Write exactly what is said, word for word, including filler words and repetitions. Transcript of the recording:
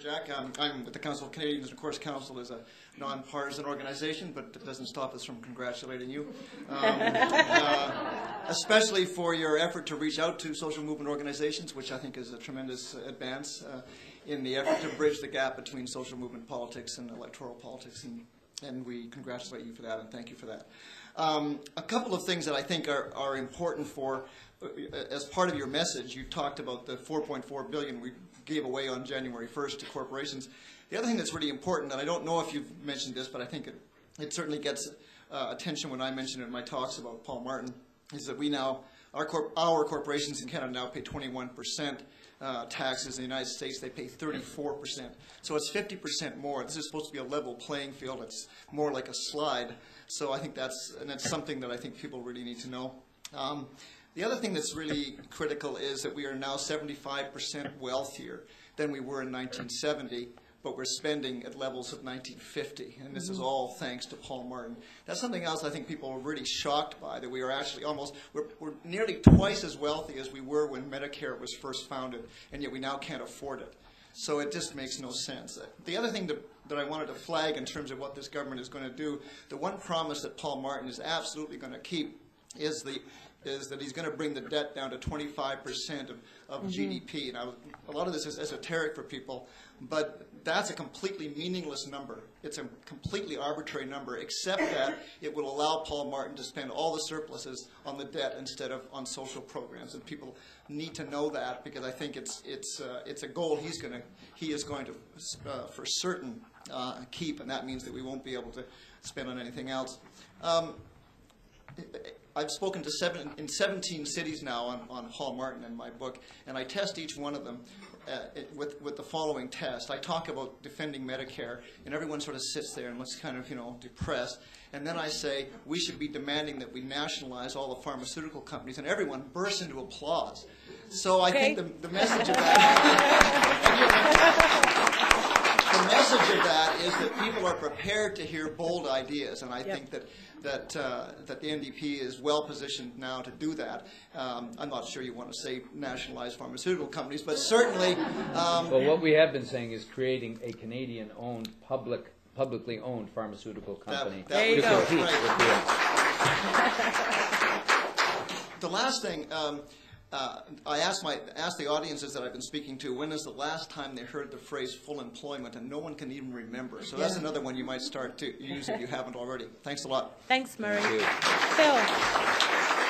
Jack. Um, I'm with the Council of Canadians, and of course Council is a non-partisan organization, but it doesn't stop us from congratulating you. Um, uh, especially for your effort to reach out to social movement organizations, which I think is a tremendous advance uh, in the effort to bridge the gap between social movement politics and electoral politics, and, and we congratulate you for that and thank you for that. Um, a couple of things that I think are, are important for, uh, as part of your message, you talked about the four point four billion dollars we gave away on January first to corporations. The other thing that's really important, and I don't know if you've mentioned this, but I think it, it certainly gets uh, attention when I mention it in my talks about Paul Martin, is that we now, our, corp our corporations in Canada now pay twenty-one percent uh, taxes. In the United States, they pay thirty-four percent. So it's fifty percent more. This is supposed to be a level playing field. It's more like a slide. So I think that's, and it's something that I think people really need to know. Um, the other thing that's really critical is that we are now seventy-five percent wealthier than we were in nineteen seventy. But we're spending at levels of nineteen fifty, and this is all thanks to Paul Martin. That's something else I think people are really shocked by, that we are actually almost, we're, we're nearly twice as wealthy as we were when Medicare was first founded, and yet we now can't afford it. So it just makes no sense. The other thing to, that I wanted to flag in terms of what this government is going to do, the one promise that Paul Martin is absolutely going to keep is the is that he's going to bring the debt down to twenty-five percent of, of mm-hmm. G D P. Now, a lot of this is esoteric for people, but that's a completely meaningless number. It's a completely arbitrary number, except that it will allow Paul Martin to spend all the surpluses on the debt instead of on social programs. And people need to know that, because I think it's it's uh, it's a goal he's going to he is going to uh, for certain uh, keep, and that means that we won't be able to spend on anything else. Um, I've spoken to seven, in seventeen cities now on, on Paul Martin in my book, and I test each one of them uh, with, with the following test. I talk about defending Medicare, and everyone sort of sits there and looks kind of, you know, depressed. And then I say, we should be demanding that we nationalize all the pharmaceutical companies, and everyone bursts into applause. So I okay. think the, the message of that the message of that is that people are prepared to hear bold ideas, and I yep. think that that uh, that the N D P is well positioned now to do that. Um, I'm not sure you want to say nationalize pharmaceutical companies, but certainly. Um, well, what we have been saying is creating a Canadian-owned, public, publicly owned pharmaceutical company. That, that there you go. Right. The last thing. Um, Uh, I asked, my, asked the audiences that I've been speaking to, when is the last time they heard the phrase full employment, and no one can even remember. So yeah. that's another one you might start to use if you haven't already. Thanks a lot. Thanks, Murray. Thank you. Phil.